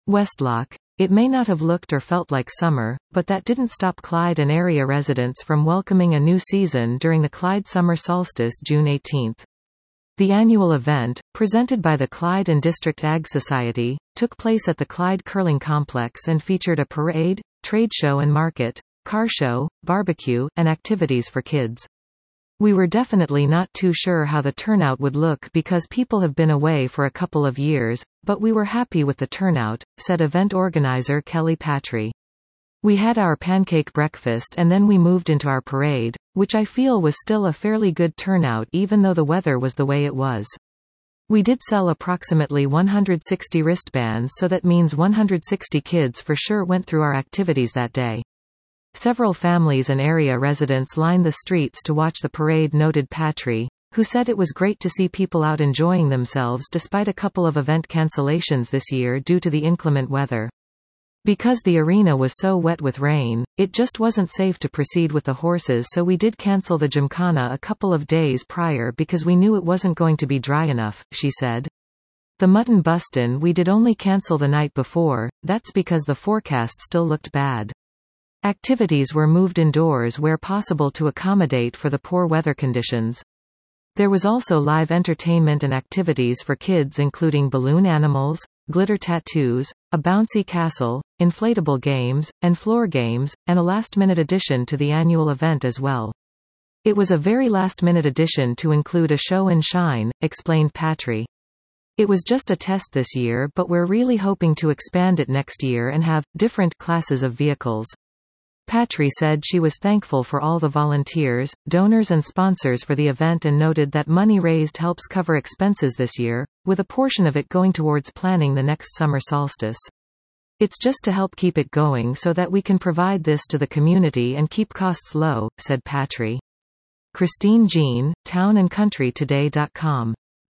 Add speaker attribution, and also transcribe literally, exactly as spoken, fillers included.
Speaker 1: Westlock. It may not have looked or felt like summer, but that didn't stop Clyde and area residents from welcoming a new season during the Clyde Summer Solstice June eighteenth. The annual event, presented by the Clyde and District Ag Society, took place at the Clyde Curling Complex and featured a parade, trade show and market, car show, barbecue, and activities for kids. We were definitely not too sure how the turnout would look because people have been away for a couple of years, but we were happy with the turnout, said event organizer Kelly Patry. We had our pancake breakfast and then we moved into our parade, which I feel was still a fairly good turnout even though the weather was the way it was. We did sell approximately one hundred sixty wristbands, so that means one hundred sixty kids for sure went through our activities that day. Several families and area residents lined the streets to watch the parade, noted Patry, who said it was great to see people out enjoying themselves despite a couple of event cancellations this year due to the inclement weather. Because the arena was so wet with rain, it just wasn't safe to proceed with the horses, so we did cancel the Gymkhana a couple of days prior because we knew it wasn't going to be dry enough, she said. The Mutton Bustin' we did only cancel the night before, that's because the forecast still looked bad. Activities were moved indoors where possible to accommodate for the poor weather conditions. There was also live entertainment and activities for kids including balloon animals, glitter tattoos, a bouncy castle, inflatable games, and floor games, and a last-minute addition to the annual event as well. It was a very last-minute addition to include a show and shine, explained Patry. It was just a test this year, but we're really hoping to expand it next year and have different classes of vehicles. Patry said she was thankful for all the volunteers, donors and sponsors for the event and noted that money raised helps cover expenses this year, with a portion of it going towards planning the next summer solstice. It's just to help keep it going so that we can provide this to the community and keep costs low, said Patry. Christine Jean, town and country today dot com.